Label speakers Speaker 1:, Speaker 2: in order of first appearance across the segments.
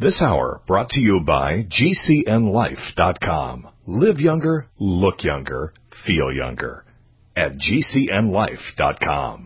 Speaker 1: This hour brought to you by GCNLife.com. Live younger, look younger, feel younger. At GCNLife.com.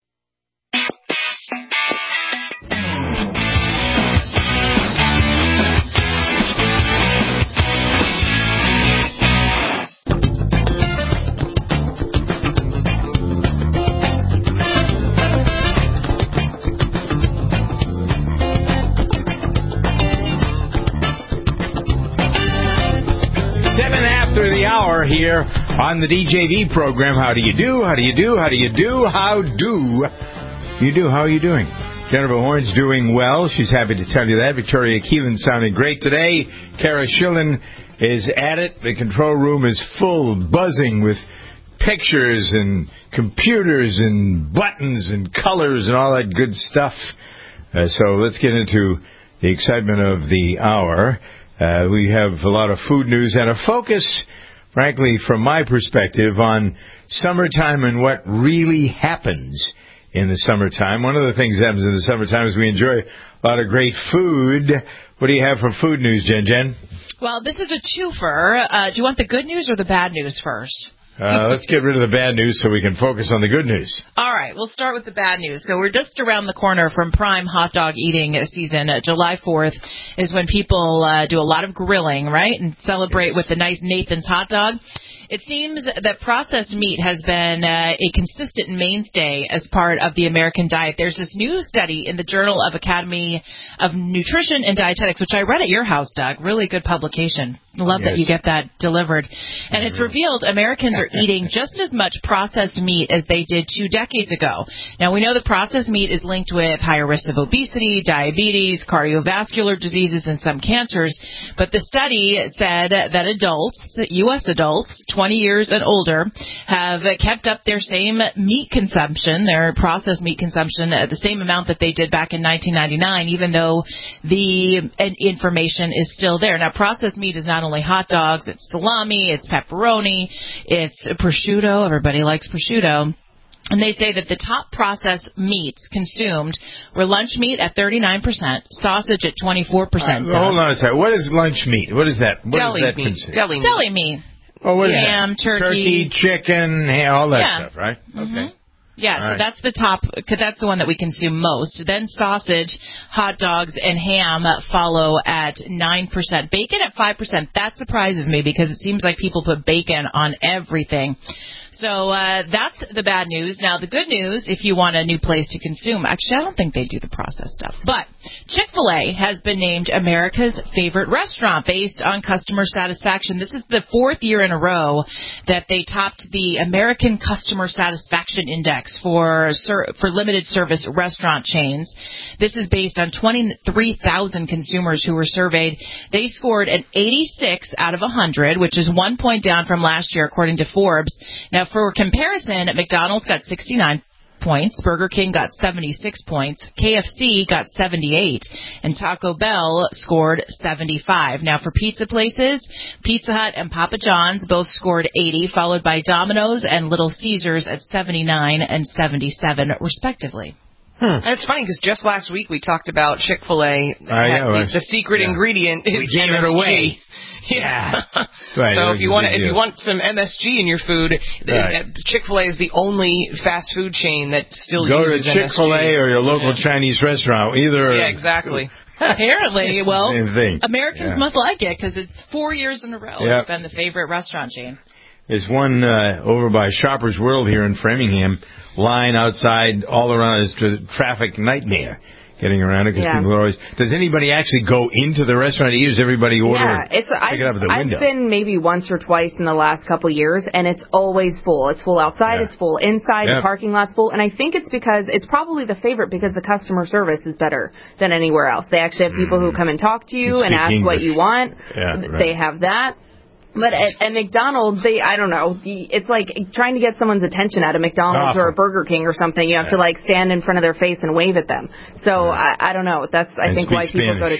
Speaker 2: Hour here on the DJV program. How do you do? How do you do? How do you do? How do you do? How are you doing? Jennifer Horn's doing well. She's happy to tell you that. Victoria Keelan sounding great today. Kara Schillen is at it. The control room is full, buzzing with pictures and computers and buttons and colors and all that good stuff. So let's get into the excitement of the hour. We have a lot of food news and a focus, frankly, from my perspective, on summertime and what really happens in the summertime. One of the things that happens in the summertime is we enjoy a lot of great food. What do you have for food news, Jen?
Speaker 3: Well, this is a twofer. Do you want the good news or the bad news first?
Speaker 2: Let's get rid of the bad news so we can focus on the good news.
Speaker 3: All right, we'll start with the bad news. So we're just around the corner from prime hot dog eating season. July 4th is when people do a lot of grilling, right, and celebrate with the nice Nathan's hot dog. It seems that processed meat has been a consistent mainstay as part of the American diet. There's this new study in the Journal of Academy of Nutrition and Dietetics, which I read at your house, Doug. Really good publication. Love that you get that delivered. And it's revealed Americans are eating just as much processed meat as they did 2 decades ago. Now, we know that processed meat is linked with higher risks of obesity, diabetes, cardiovascular diseases, and some cancers. But the study said that adults, U.S. adults, 20 years and older, have kept up their same meat consumption, their processed meat consumption, at the same amount that they did back in 1999, even though the information is still there. Now, processed meat is not only hot dogs, it's salami, it's pepperoni, it's prosciutto. Everybody likes prosciutto. And they say that the top processed meats consumed were lunch meat at 39%, sausage at 24%.
Speaker 2: Hold on a second. What is lunch meat? What is that? What
Speaker 3: Deli meat. Deli meat.
Speaker 2: Oh, what
Speaker 3: ham,
Speaker 2: is that? Turkey, chicken, all that stuff, right?
Speaker 3: Mm-hmm.
Speaker 2: Okay.
Speaker 3: Yeah, so that's the top, because that's the one that we consume most. Then sausage, hot dogs, and ham follow at 9%. Bacon at 5%. That surprises me because it seems like people put bacon on everything. So that's the bad news. Now, the good news, if you want a new place to consume, actually, I don't think they do the processed stuff, but Chick-fil-A has been named America's favorite restaurant based on customer satisfaction. This is the 4th year in a row that they topped the American Customer Satisfaction Index for limited service restaurant chains. This is based on 23,000 consumers who were surveyed. They scored an 86 out of 100, which is 1 point down from last year, according to Forbes. Now, for comparison, McDonald's got 69 points, Burger King got 76 points, KFC got 78, and Taco Bell scored 75. Now, for pizza places, Pizza Hut and Papa John's both scored 80, followed by Domino's and Little Caesars at 79 and 77, respectively.
Speaker 4: And it's funny because just last week we talked about Chick-fil-A. The secret ingredient is
Speaker 2: we gave
Speaker 4: MSG.
Speaker 2: it away.
Speaker 4: Yeah.
Speaker 2: Right.
Speaker 4: So if you want some MSG in your food, Chick-fil-A is the only fast food chain that still uses MSG.
Speaker 2: Go to Chick-fil-A or your local Chinese restaurant, either.
Speaker 4: Yeah, exactly.
Speaker 3: Apparently, well,
Speaker 2: Americans
Speaker 3: must like it because it's 4 years in a row.
Speaker 2: Yep.
Speaker 3: It's been the favorite restaurant chain.
Speaker 2: There's one over by Shoppers World here in Framingham, line outside all around. It's a traffic nightmare getting around it because people are always. Does anybody actually go into the restaurant to eat? Does everybody order?
Speaker 5: Yeah,
Speaker 2: pick it up at the window?
Speaker 5: I've been maybe once or twice in the last couple of years, and it's always full. It's full outside, it's full inside, the parking lot's full, and I think it's because it's probably the favorite because the customer service is better than anywhere else. They actually have people who come and talk to you and ask
Speaker 2: English.
Speaker 5: what you want.
Speaker 2: Yeah, right.
Speaker 5: They have that. But at McDonald's, I don't know, it's like trying to get someone's attention at a McDonald's or a Burger King or something. You have to, like, stand in front of their face and wave at them. So, I don't know. That's, I think, why people go to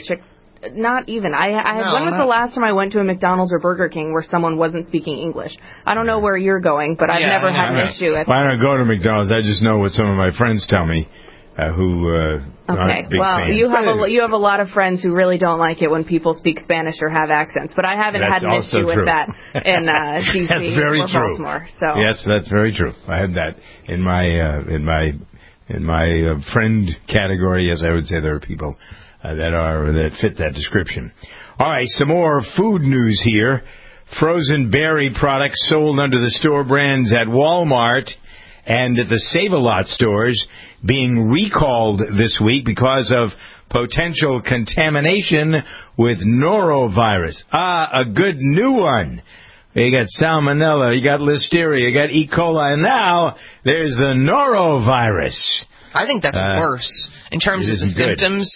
Speaker 5: Not even. When was the last time I went to a McDonald's or Burger King where someone wasn't speaking English? I don't know where you're going, but I've never had an issue.
Speaker 2: I don't go to McDonald's. I just know what some of my friends tell me. who aren't big fans.
Speaker 5: You have a lot of friends who really don't like it when people speak Spanish or have accents, but I haven't had an issue with that in D.C. or Baltimore. So
Speaker 2: yes, that's very true. I had that in my friend category. Yes, I would say there are people that fit that description. All right, some more food news here. Frozen berry products sold under the store brands at Walmart and at the Save-A-Lot stores being recalled this week because of potential contamination with norovirus. A good new one. You got salmonella, you got listeria, you got E. coli, and now there's the norovirus.
Speaker 4: I think that's worse in terms of the symptoms.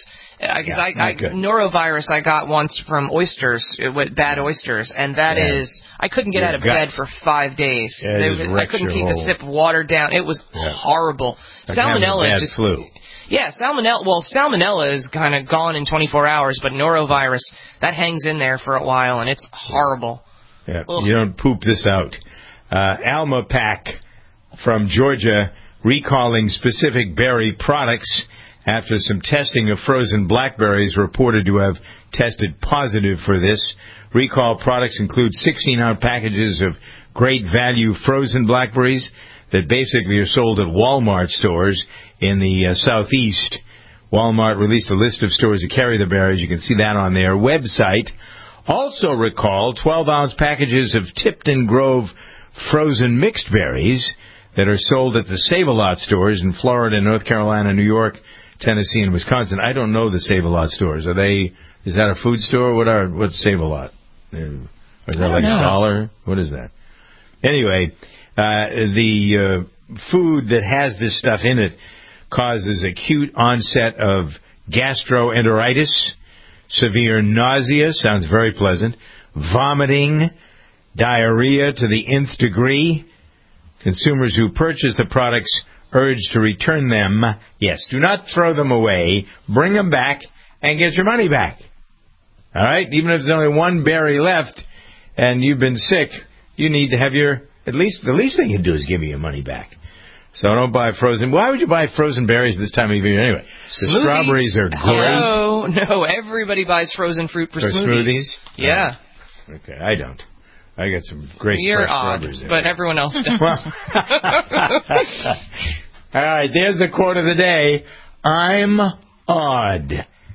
Speaker 4: Norovirus I got once from oysters, with bad oysters, and that is, I couldn't get out of bed for 5 days. I couldn't keep a sip of water down. It was horrible. Salmonella just flu. Yeah, salmonella is kind of gone in 24 hours, but norovirus, that hangs in there for a while, and it's horrible.
Speaker 2: Yeah, you don't poop this out. Alma Pack from Georgia recalling specific berry products after some testing of frozen blackberries reported to have tested positive for this. Recall products include 16-ounce packages of great value frozen blackberries that basically are sold at Walmart stores in the southeast. Walmart released a list of stores that carry the berries. You can see that on their website. Also recall 12-ounce packages of Tipton Grove frozen mixed berries that are sold at the Save-A-Lot stores in Florida, North Carolina, New York, Tennessee, and Wisconsin. I don't know the Save-A-Lot stores. Is that a food store? What's Save-A-Lot? Or is that like a dollar? What is that? Anyway, the food that has this stuff in it causes acute onset of gastroenteritis, severe nausea, sounds very pleasant, vomiting, diarrhea to the nth degree. Consumers who purchase the products urged to return them. Yes, do not throw them away. Bring them back and get your money back. All right? Even if there's only one berry left and you've been sick, you need to have the least thing you can do is give me your money back. So don't buy frozen. Why would you buy frozen berries this time of year anyway? The strawberries are great.
Speaker 4: No, everybody buys frozen fruit for smoothies. Yeah.
Speaker 2: Okay, I don't. I got some great
Speaker 4: You're
Speaker 2: fresh
Speaker 4: odd,
Speaker 2: strawberries there.
Speaker 4: but everyone else does.
Speaker 2: All right, there's the quote of the day. I'm odd.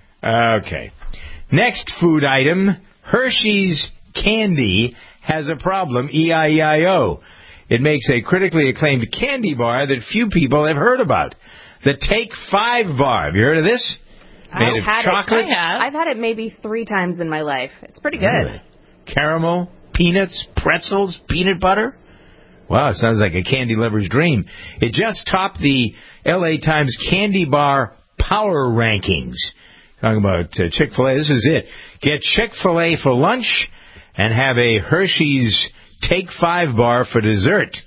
Speaker 2: Okay. Next food item, Hershey's Candy has a problem, E-I-E-I-O. It makes a critically acclaimed candy bar that few people have heard about. The Take 5 bar. Have you heard of this? Made of chocolate.
Speaker 5: I've had it maybe 3 times in my life. It's pretty good.
Speaker 2: Really? Caramel, peanuts, pretzels, peanut butter. Wow, it sounds like a candy lover's dream. It just topped the LA Times Candy Bar Power Rankings. Talking about Chick-fil-A. This is it. Get Chick-fil-A for lunch and have a Hershey's Take 5 bar for dessert.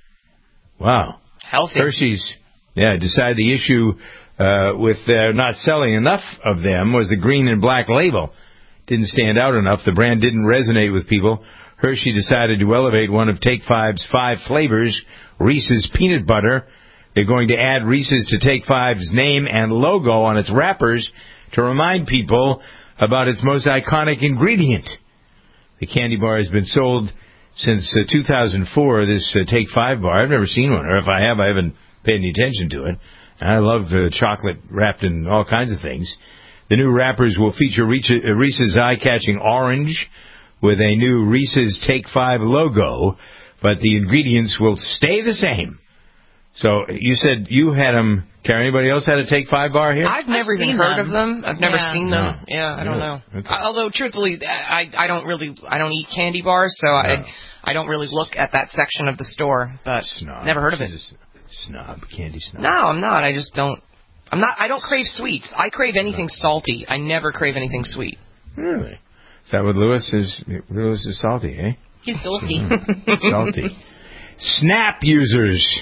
Speaker 2: Wow.
Speaker 4: Healthy.
Speaker 2: Hershey's, decided the issue with not selling enough of them was the green and black label. Didn't stand out enough. The brand didn't resonate with people. Hershey decided to elevate one of Take 5's 5 flavors, Reese's Peanut Butter. They're going to add Reese's to Take 5's name and logo on its wrappers to remind people about its most iconic ingredient. The candy bar has been sold since 2004, this Take 5 bar. I've never seen one, or if I have, I haven't paid any attention to it. I love the chocolate wrapped in all kinds of things. The new wrappers will feature Reese's eye-catching orange with a new Reese's Take 5 logo, but the ingredients will stay the same. So you said you had them. Karen, anybody else had a Take 5 bar here?
Speaker 4: I've never even heard of them. I've never seen them. No. Yeah, I don't know. Okay. Although truthfully, I don't eat candy bars, so I don't really look at that section of the store. But never heard of it.
Speaker 2: Snob, candy snob.
Speaker 4: No, I'm not. I just don't. I don't crave sweets. I crave anything salty. I never crave anything sweet.
Speaker 2: Really? Is that what Lewis is? Lewis is salty, eh?
Speaker 4: He's salty.
Speaker 2: Salty. Snap users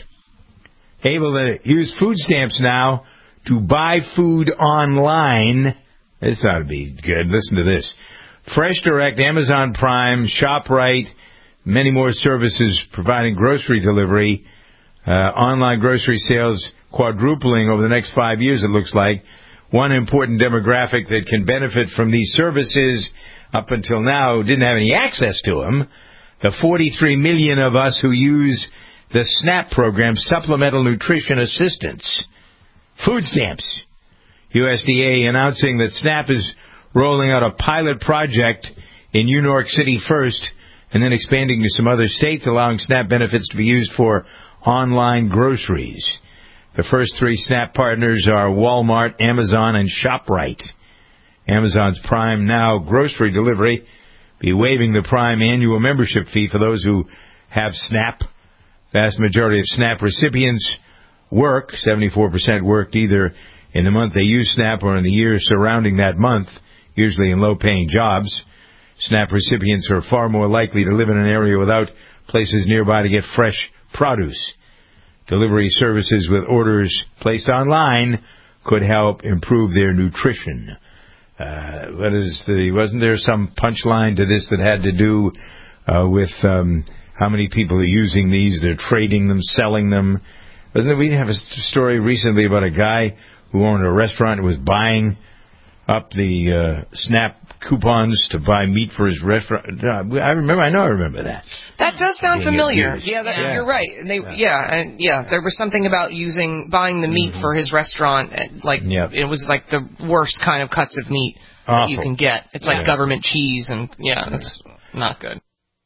Speaker 2: able to use food stamps now to buy food online. This ought to be good. Listen to this. Fresh Direct, Amazon Prime, ShopRite, many more services providing grocery delivery. Online grocery sales quadrupling over the next 5 years, it looks like. One important demographic that can benefit from these services up until now didn't have any access to them. The 43 million of us who use the SNAP program, Supplemental Nutrition Assistance. Food stamps. USDA announcing that SNAP is rolling out a pilot project in New York City first, and then expanding to some other states, allowing SNAP benefits to be used for online groceries. The first 3 SNAP partners are Walmart, Amazon, and ShopRite. Amazon's Prime Now grocery delivery be waiving the Prime annual membership fee for those who have SNAP. Vast majority of SNAP recipients work. 74% worked either in the month they use SNAP or in the year surrounding that month, usually in low-paying jobs. SNAP recipients are far more likely to live in an area without places nearby to get fresh produce. Delivery services with orders placed online could help improve their nutrition. Wasn't there some punchline to this that had to do with how many people are using these? They're trading them, selling them. We have a story recently about a guy who owned a restaurant and was buying up the SNAP coupons to buy meat for his restaurant. I remember that.
Speaker 4: That does sound familiar. You're right. There was something about buying the meat for his restaurant. It was like the worst kind of cuts of meat that you can get. It's like government cheese, and it's not good.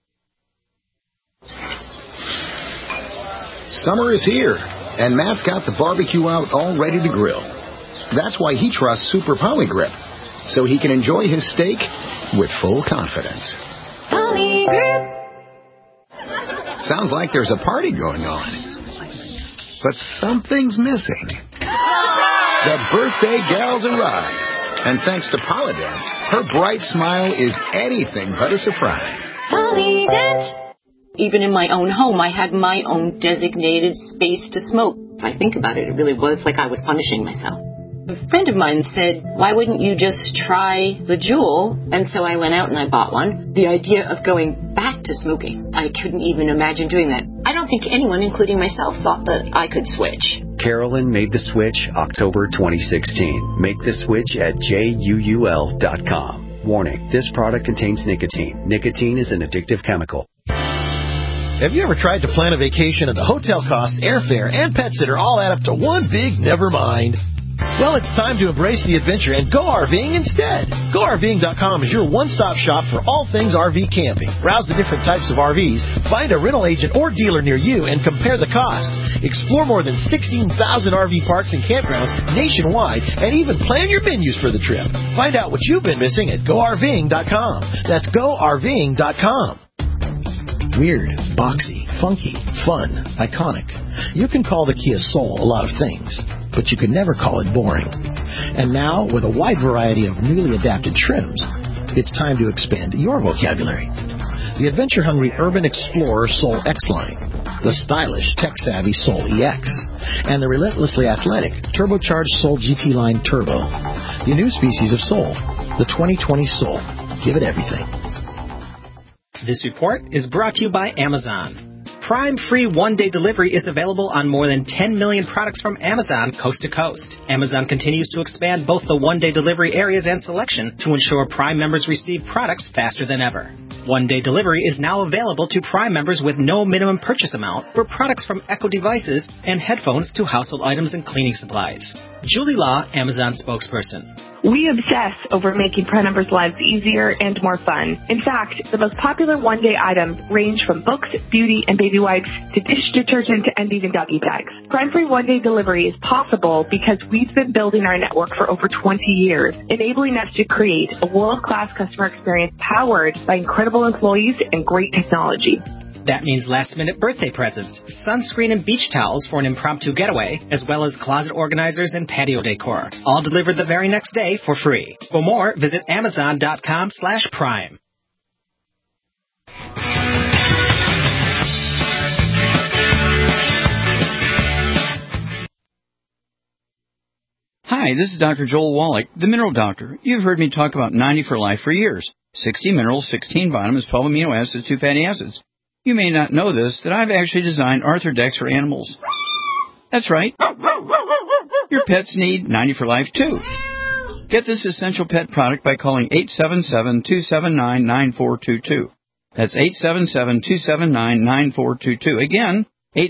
Speaker 6: Summer is here, and Matt's got the barbecue out all ready to grill. That's why he trusts Super Polygrip, so he can enjoy his steak with full confidence. Polygrip. Sounds like there's a party going on. But something's missing. The birthday gal's arrived. And thanks to Polydent, her bright smile is anything but a surprise.
Speaker 7: Polydent. Even in my own home, I had my own designated space to smoke. If I think about it, it really was like I was punishing myself. A friend of mine said, why wouldn't you just try the Juul? And so I went out and I bought one. The idea of going back to smoking, I couldn't even imagine doing that. I don't think anyone, including myself, thought that I could switch.
Speaker 8: Carolyn made the switch October 2016. Make the switch at JUUL.com. Warning, this product contains nicotine. Nicotine is an addictive chemical.
Speaker 9: Have you ever tried to plan a vacation and the hotel costs, airfare, and pet sitter all add up to one big never mind? Well, it's time to embrace the adventure and go RVing instead. GoRVing.com is your one-stop shop for all things RV camping. Browse the different types of RVs, find a rental agent or dealer near you, and compare the costs. Explore more than 16,000 RV parks and campgrounds nationwide, and even plan your menus for the trip. Find out what you've been missing at GoRVing.com. That's GoRVing.com. Weird, boxy, funky, fun, iconic. You can call the Kia Soul a lot of things, but you could never call it boring. And now, with a wide variety of newly adapted trims, it's time to expand your vocabulary. The adventure-hungry Urban Explorer Soul X-Line, the stylish, tech-savvy Soul EX, and the relentlessly athletic, turbocharged Soul GT Line Turbo. The new species of Soul, the 2020 Soul. Give it everything.
Speaker 10: This report is brought to you by Amazon. Prime free one-day delivery is available on more than 10 million products from Amazon coast to coast. Amazon continues to expand both the one-day delivery areas and selection to ensure Prime members receive products faster than ever. One-day delivery is now available to Prime members with no minimum purchase amount for products from Echo devices and headphones to household items and cleaning supplies. Julie Law, Amazon spokesperson.
Speaker 11: We obsess over making Prime members' lives easier and more fun. In fact, the most popular one-day items range from books, beauty, and baby wipes to dish detergent and even doggy bags. Prime-free one-day delivery is possible because we've been building our network for over 20 years, enabling us to create a world-class customer experience powered by incredible employees and great technology.
Speaker 10: That means last-minute birthday presents, sunscreen and beach towels for an impromptu getaway, as well as closet organizers and patio decor, all delivered the very next day for free. For more, visit Amazon.com/Prime.
Speaker 12: Hi, this is Dr. Joel Wallach, the Mineral Doctor. You've heard me talk about 90 for Life for years. 60 minerals, 16 vitamins, 12 amino acids, 2 fatty acids. You may not know this, that I've actually designed Arthrodex for animals. That's right. Your pets need 90 for Life, too. Get this essential pet product by calling 877-279-9422. That's 877-279-9422. Again,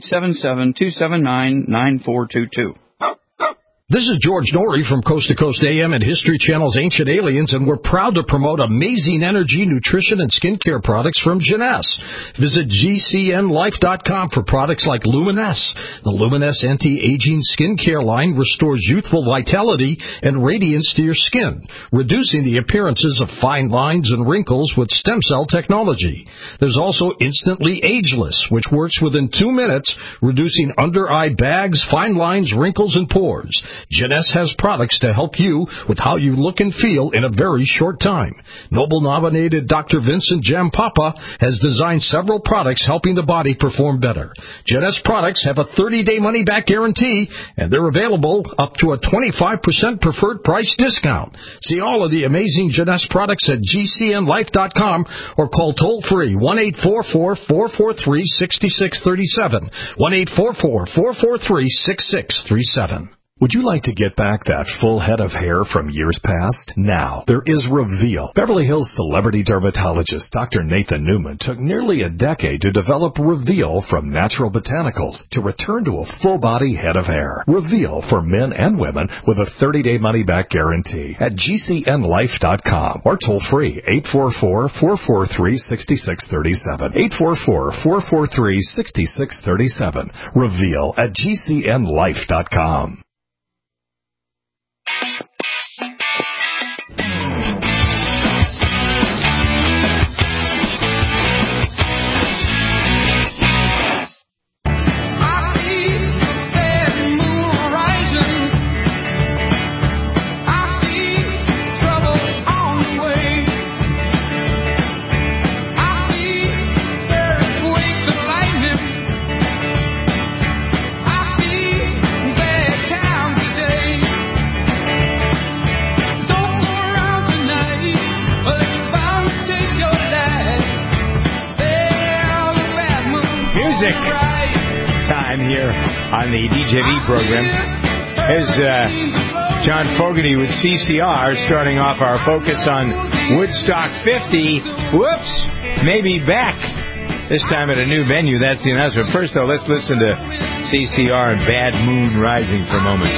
Speaker 12: 877-279-9422.
Speaker 13: This is George Norrie from Coast to Coast AM and History Channel's Ancient Aliens, and we're proud to promote amazing energy, nutrition, and skincare products from Jeunesse. Visit GCNLife.com for products like Luminesce. The Luminesce anti-aging skincare line restores youthful vitality and radiance to your skin, reducing the appearances of fine lines and wrinkles with stem cell technology. There's also Instantly Ageless, which works within 2 minutes, reducing under-eye bags, fine lines, wrinkles, and pores. Jeunesse has products to help you with how you look and feel in a very short time. Nobel-nominated Dr. Vincent Jampapa has designed several products helping the body perform better. Jeunesse products have a 30-day money-back guarantee, and they're available up to a 25% preferred price discount. See all of the amazing Jeunesse products at GCNLife.com or call toll-free 1-844-443-6637, 1-844-443-6637.
Speaker 1: Would you like to get back that full head of hair from years past? Now, there is Reveal. Beverly Hills celebrity dermatologist Dr. Nathan Newman took nearly a decade to develop Reveal from natural botanicals to return to a full-body head of hair. Reveal for men and women with a 30-day money-back guarantee at GCNLife.com or toll-free 844-443-6637, 844-443-6637. Reveal at GCNLife.com.
Speaker 2: Time here on the DJV program. Here's John Fogerty with CCR starting off our focus on Woodstock 50. Whoops! Maybe back. This time at a new venue. That's the announcement. First, though, let's listen to CCR and Bad Moon Rising for a moment.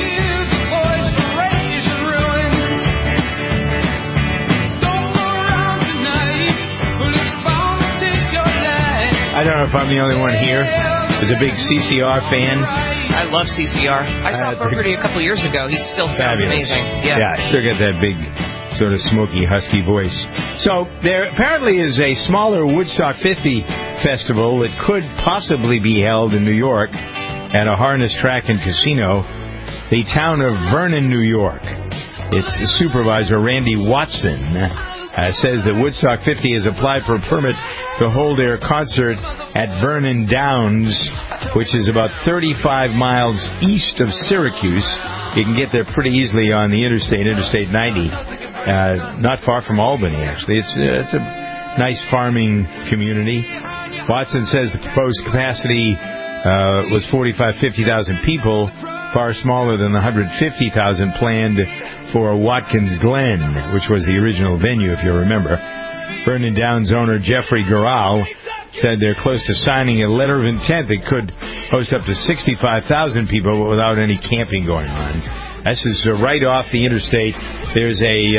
Speaker 2: I don't know if I'm the only one here who's a big CCR fan.
Speaker 4: I love CCR. I saw Fogerty a couple years ago. He still sounds amazing.
Speaker 2: Yeah, still got that big, sort of smoky, husky voice. So there apparently is a smaller Woodstock 50 festival that could possibly be held in New York at a harness track and casino, the town of Vernon, New York. Its supervisor, Randy Watson, says that Woodstock 50 has applied for a permit to hold their concert at Vernon Downs, which is about 35 miles east of Syracuse. You can get there pretty easily on the Interstate 90, not far from Albany, actually. It's a nice farming community. Watson says the proposed capacity was 50,000 people, far smaller than the 150,000 planned for Watkins Glen, which was the original venue, if you remember. Vernon Downs owner Jeffrey Garral said they're close to signing a letter of intent that could host up to 65,000 people without any camping going on. This is right off the interstate. There's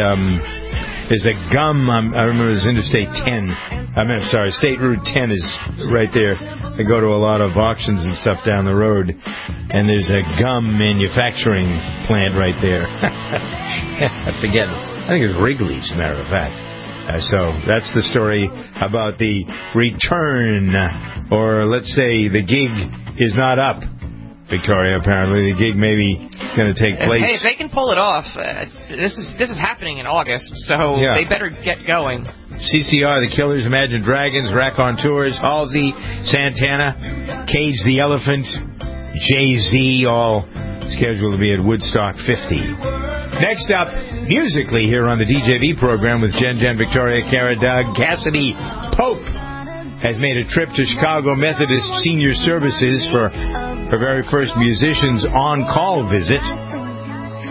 Speaker 2: a gum. I remember it was Interstate 10. State Route 10 is right there. They go to a lot of auctions and stuff down the road, and there's a gum manufacturing plant right there. I forget. I think it's Wrigley's, as a matter of fact. So that's the story about the return, or let's say the gig is not up. Victoria, apparently the gig may be going to take place.
Speaker 4: Hey, if they can pull it off, this is happening in August, so they better get going.
Speaker 2: CCR, The Killers, Imagine Dragons, Raconteurs, Halsey, Santana, Cage the Elephant, Jay-Z, all scheduled to be at Woodstock 50. Next up, musically here on the DJV program with Jen, Victoria, Kara, Doug, Cassidy Pope has made a trip to Chicago Methodist Senior Services for her very first musicians on-call visit.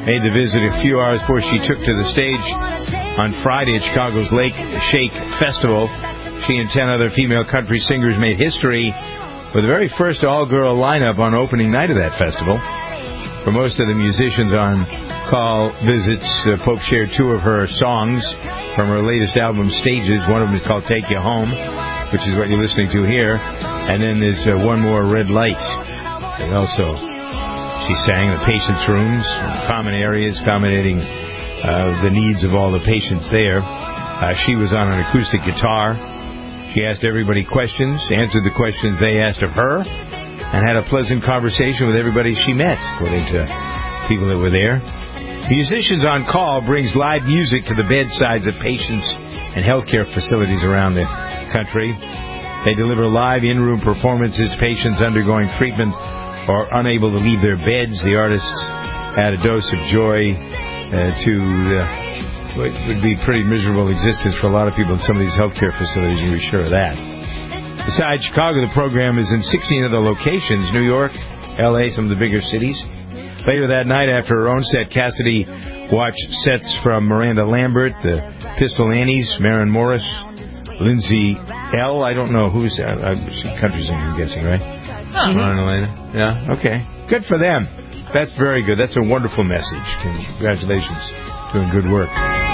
Speaker 2: made the visit a few hours before she took to the stage on Friday at Chicago's Lake Shake Festival. She and 10 other female country singers made history with the very first all-girl lineup on opening night of that festival. For most of the musicians on call visits, Pope shared 2 of her songs from her latest album, Stages. One of them is called Take You Home, which is what you're listening to here. And then there's one more, Red Light. And also, she sang the patients' rooms, common areas, accommodating the needs of all the patients there. She was on an acoustic guitar. She asked everybody questions, answered the questions they asked of her, and had a pleasant conversation with everybody she met, according to people that were there. Musicians on Call brings live music to the bedsides of patients and healthcare facilities around the country. They deliver live in-room performances to patients undergoing treatment or unable to leave their beds. The artists add a dose of joy to what would be a pretty miserable existence for a lot of people in some of these healthcare facilities, you can be sure of that. Besides Chicago, the program is in 16 other locations, New York, L.A., some of the bigger cities. Later that night, after her own set, Cassidy watched sets from Miranda Lambert, the Pistol Annies, Maren Morris, Lindsay L. I don't know who's country singer, I'm guessing, right? Yeah, okay. Good for them. That's very good. That's a wonderful message. Congratulations. Doing good work.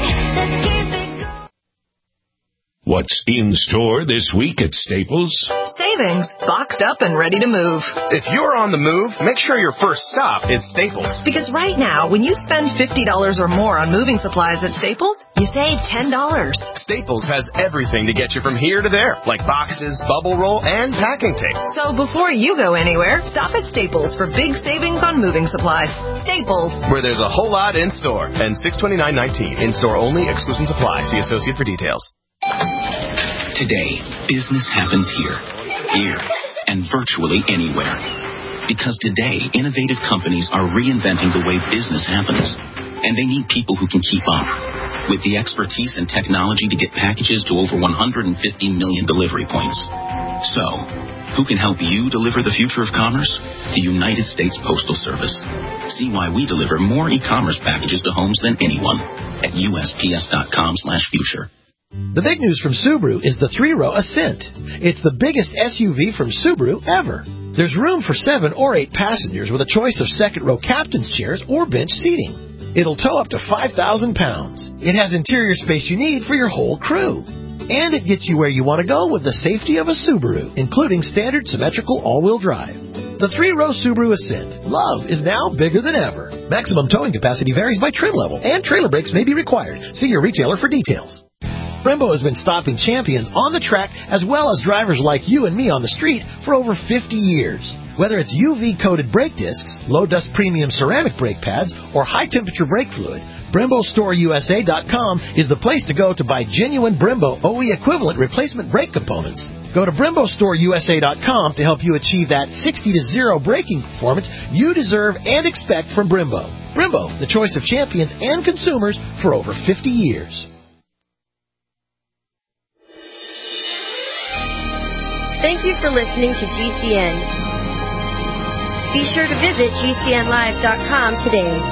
Speaker 1: What's in store this week at Staples?
Speaker 14: Savings, boxed up and ready to move.
Speaker 15: If you're on the move, make sure your first stop is Staples.
Speaker 14: Because right now, when you spend $50 or more on moving supplies at Staples, you save $10.
Speaker 15: Staples has everything to get you from here to there, like boxes, bubble roll, and packing tape.
Speaker 14: So before you go anywhere, stop at Staples for big savings on moving supplies. Staples,
Speaker 15: where there's a whole lot in store. And $629.19 in store only. Exclusion supply. See associate for details.
Speaker 16: Today, business happens here, and virtually anywhere. Because today, innovative companies are reinventing the way business happens, and they need people who can keep up. With the expertise and technology to get packages to over 150 million delivery points. So, who can help you deliver the future of commerce? The United States Postal Service. See why we deliver more e-commerce packages to homes than anyone at USPS.com/future.
Speaker 9: The big news from Subaru is the 3-row Ascent. It's the biggest SUV from Subaru ever. There's room for 7 or 8 passengers with a choice of second-row captain's chairs or bench seating. It'll tow up to 5,000 pounds. It has interior space you need for your whole crew. And it gets you where you want to go with the safety of a Subaru, including standard symmetrical all-wheel drive. The 3-row Subaru Ascent. Love is now bigger than ever. Maximum towing capacity varies by trim level, and trailer brakes may be required. See your retailer for details. Brembo has been stopping champions on the track as well as drivers like you and me on the street for over 50 years. Whether it's UV-coated brake discs, low-dust premium ceramic brake pads, or high-temperature brake fluid, BremboStoreUSA.com is the place to go to buy genuine Brembo OE equivalent replacement brake components. Go to BremboStoreUSA.com to help you achieve that 60-0 braking performance you deserve and expect from Brembo. Brembo, the choice of champions and consumers for over 50 years.
Speaker 17: Thank you for listening to GCN. Be sure to visit GCNlive.com today.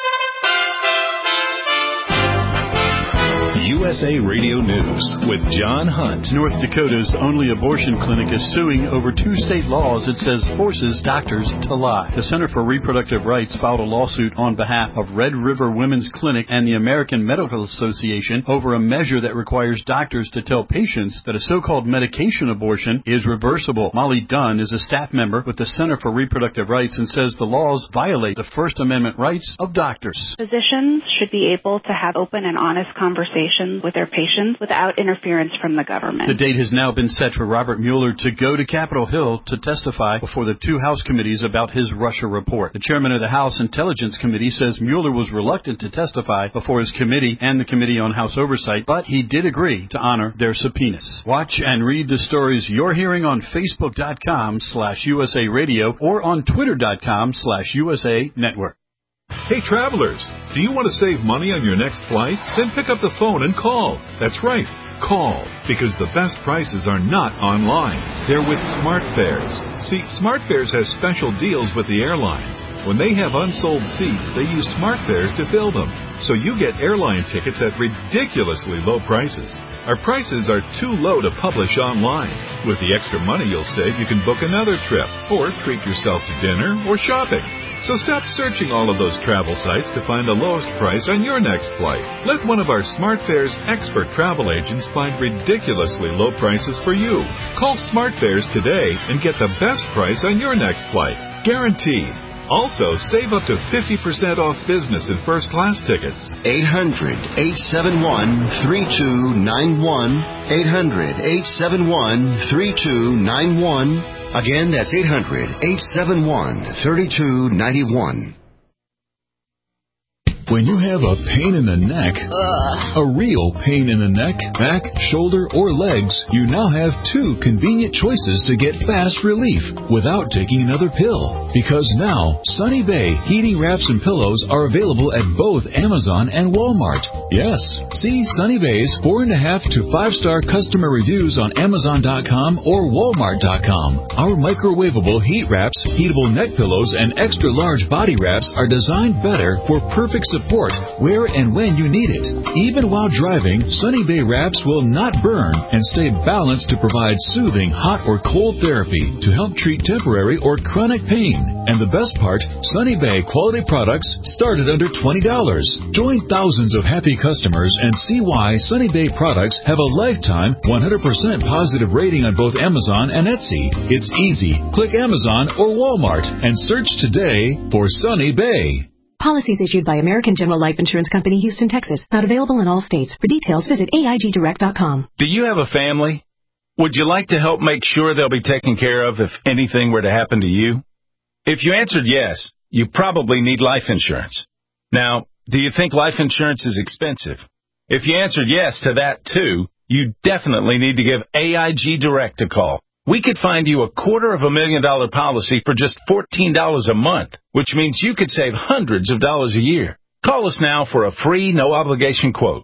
Speaker 1: USA Radio News with John Hunt.
Speaker 18: North Dakota's only abortion clinic is suing over 2 state laws it says forces doctors to lie. The Center for Reproductive Rights filed a lawsuit on behalf of Red River Women's Clinic and the American Medical Association over a measure that requires doctors to tell patients that a so-called medication abortion is reversible. Molly Dunn is a staff member with the Center for Reproductive Rights and says the laws violate the First Amendment rights of doctors.
Speaker 19: Physicians should be able to have open and honest conversations with their patients without interference from the government.
Speaker 18: The date has now been set for Robert Mueller to go to Capitol Hill to testify before the 2 House committees about his Russia report. The chairman of the House Intelligence Committee says Mueller was reluctant to testify before his committee and the Committee on House Oversight, but he did agree to honor their subpoenas. Watch and read the stories you're hearing on Facebook.com/USA Radio or on Twitter.com/USA Network.
Speaker 20: Hey travelers, do you want to save money on your next flight? Then pick up the phone and call. That's right, call, because the best prices are not online. They're with SmartFares. See, SmartFares has special deals with the airlines, When they have unsold seats, they use SmartFares to fill them. So you get airline tickets at ridiculously low prices. Our prices are too low to publish online. With the extra money you'll save, you can book another trip or treat yourself to dinner or shopping. So stop searching all of those travel sites to find the lowest price on your next flight. Let one of our SmartFares expert travel agents find ridiculously low prices for you. Call SmartFares today and get the best price on your next flight. Guaranteed. Also, save up to 50% off business and first-class tickets.
Speaker 6: 800-871-3291. 800-871-3291. Again, that's 800-871-3291.
Speaker 20: When you have a pain in the neck, a real pain in the neck, back, shoulder, or legs, you now have two convenient choices to get fast relief without taking another pill. Because now, Sunny Bay heating wraps and pillows are available at both Amazon and Walmart. Yes, see Sunny Bay's 4.5 to 5-star customer reviews on Amazon.com or Walmart.com. Our microwavable heat wraps, heatable neck pillows, and extra large body wraps are designed better for perfect support where and when you need it. Even while driving, Sunny Bay wraps will not burn and stay balanced to provide soothing hot or cold therapy to help treat temporary or chronic pain. And the best part, Sunny Bay quality products start at under $20. Join thousands of happy customers and see why Sunny Bay products have a lifetime 100% positive rating on both Amazon and Etsy. It's easy. Click Amazon or Walmart and search today for Sunny Bay.
Speaker 21: Policies issued by American General Life Insurance Company, Houston, Texas. Not available in all states. For details, visit AIGDirect.com.
Speaker 22: Do you have a family? Would you like to help make sure they'll be taken care of if anything were to happen to you? If you answered yes, you probably need life insurance. Now, do you think life insurance is expensive? If you answered yes to that too, you definitely need to give AIG Direct a call. We could find you a $250,000 policy for just $14 a month, which means you could save hundreds of dollars a year. Call us now for a free, no-obligation quote.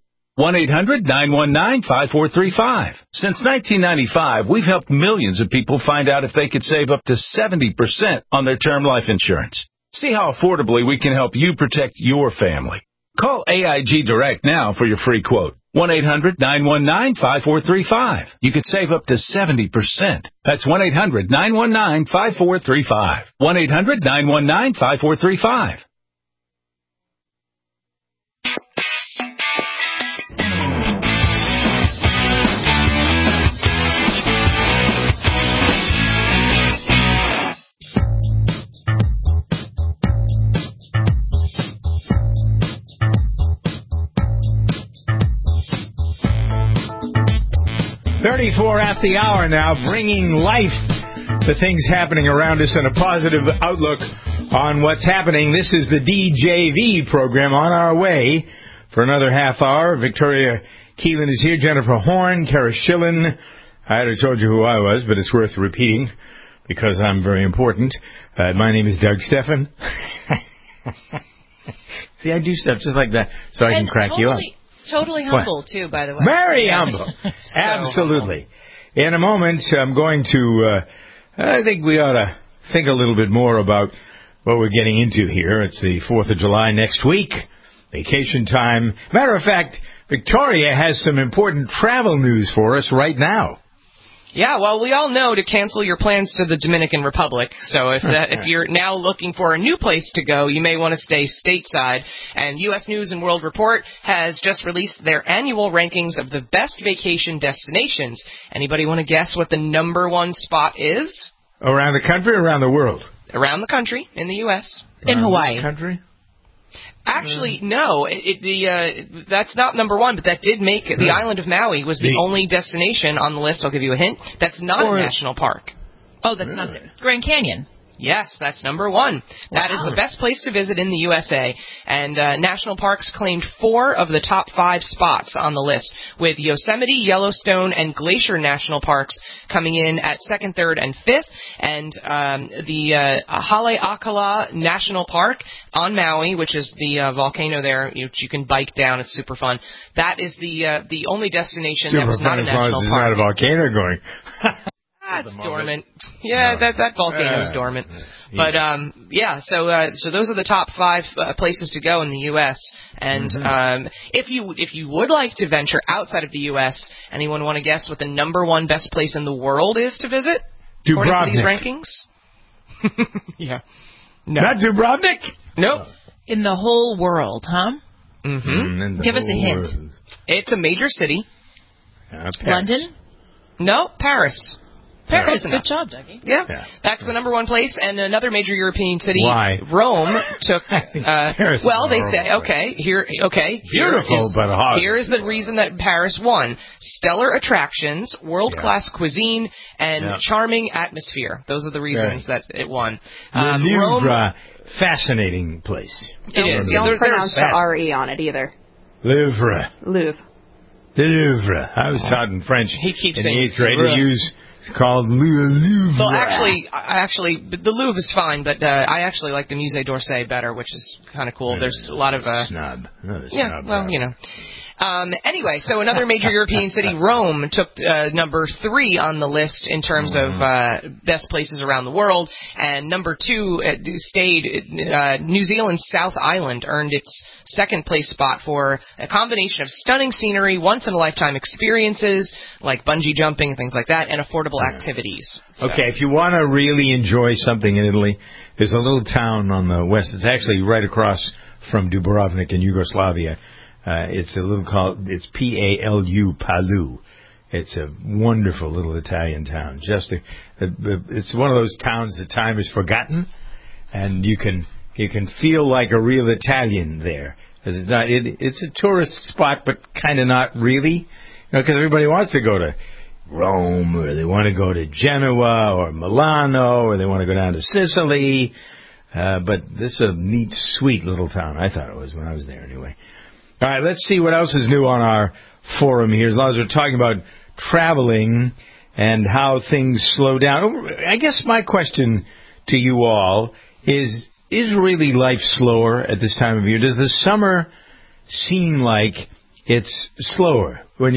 Speaker 22: 1-800-919-5435. Since 1995, we've helped millions of people find out if they could save up to 70% on their term life insurance. See how affordably we can help you protect your family. Call AIG Direct now for your free quote. 1-800-919-5435. You could save up to 70%. That's 1-800-919-5435. 1-800-919-5435.
Speaker 2: .34 at the hour now, bringing life to things happening around us and a positive outlook on what's happening. This is the DJV program on our way for another half hour. Victoria Keelan is here, Jennifer Horn, Kara Schillen. I had told you who I was, but it's worth repeating because I'm very important. My name is Doug Stephan. See, I do stuff just like that so I can crack you up.
Speaker 3: Totally humble, too, by the way.
Speaker 2: Very humble. Absolutely. Humble. In a moment, I'm going to, I think we ought to think a little bit more about what we're getting into here. It's the 4th of July next week, vacation time. Matter of fact, Victoria has some important travel news for us right now.
Speaker 4: Yeah, well, we all know to cancel your plans to the Dominican Republic. So if you're now looking for a new place to go, you may want to stay stateside. And U.S. News and World Report has just released their annual rankings of the best vacation destinations. Anybody want to guess what the number one spot is?
Speaker 2: Around the country or around the world?
Speaker 4: Around the country, in the U.S.
Speaker 3: In Hawaii.
Speaker 2: Country?
Speaker 4: Actually, no. That's not number one, but that did make the island of Maui was the only destination on the list. I'll give you a hint. That's not a national park.
Speaker 3: Oh, that's not it. Grand Canyon.
Speaker 4: Yes, that's number one. That is the best place to visit in the USA. And national parks claimed 4 of the top 5 spots on the list, with Yosemite, Yellowstone, and Glacier National Parks coming in at 2nd, 3rd, and 5th. And the Haleakala National Park on Maui, which is the volcano there, you can bike down. It's super fun. That is the only destination that was not a national park.
Speaker 2: It's not a volcano going.
Speaker 4: that's dormant. Yeah, that volcano's dormant. But so those are the top 5 places to go in the U.S. And if you would like to venture outside of the U.S., anyone want to guess what the number 1 best place in the world is to visit? According to these rankings? Yeah. No.
Speaker 2: Not Dubrovnik?
Speaker 4: Nope.
Speaker 3: In the whole world, huh?
Speaker 4: Mm-hmm.
Speaker 3: Give us a hint.
Speaker 4: It's a major city.
Speaker 3: London?
Speaker 4: No, Paris. Paris.
Speaker 3: Good job, Dougie.
Speaker 4: Yeah. That's the number 1 place. And another major European city,
Speaker 2: Why?
Speaker 4: Rome, took...
Speaker 2: Paris
Speaker 4: they say,
Speaker 2: beautiful, but hot.
Speaker 4: Here is the reason that Paris won. Stellar attractions, world-class cuisine, and charming atmosphere. Those are the reasons that it won.
Speaker 2: Louvre, fascinating place.
Speaker 4: It is.
Speaker 19: Don't pronounce the R-E on it either.
Speaker 2: Louvre.
Speaker 19: Louvre.
Speaker 2: I was taught in French
Speaker 4: he keeps
Speaker 2: in
Speaker 4: saying
Speaker 2: the 8th grade to use. It's called Louvre.
Speaker 4: Well, actually, the Louvre is fine, but I actually like the Musée d'Orsay better, which is kind of cool. There's a lot of
Speaker 2: snob.
Speaker 4: Anyway, so another major European city, Rome, took number 3 on the list in terms of best places around the world, and number 2 stayed. New Zealand's South Island earned its 2nd place spot for a combination of stunning scenery, once-in-a-lifetime experiences like bungee jumping and things like that, and affordable activities. So.
Speaker 2: Okay, if you want to really enjoy something in Italy, there's a little town on the west. It's actually right across from Dubrovnik in Yugoslavia. It's it's Palu, Palu. It's a wonderful little Italian town. It's one of those towns that time is forgotten, and you can feel like a real Italian there. It's a tourist spot, but kind of not really, because everybody wants to go to Rome, or they want to go to Genoa or Milano, or they want to go down to Sicily. But this is a neat, sweet little town. I thought it was when I was there anyway. All right, let's see what else is new on our forum here. As long as we're talking about traveling and how things slow down. I guess my question to you all is really life slower at this time of year? Does the summer seem like it's slower?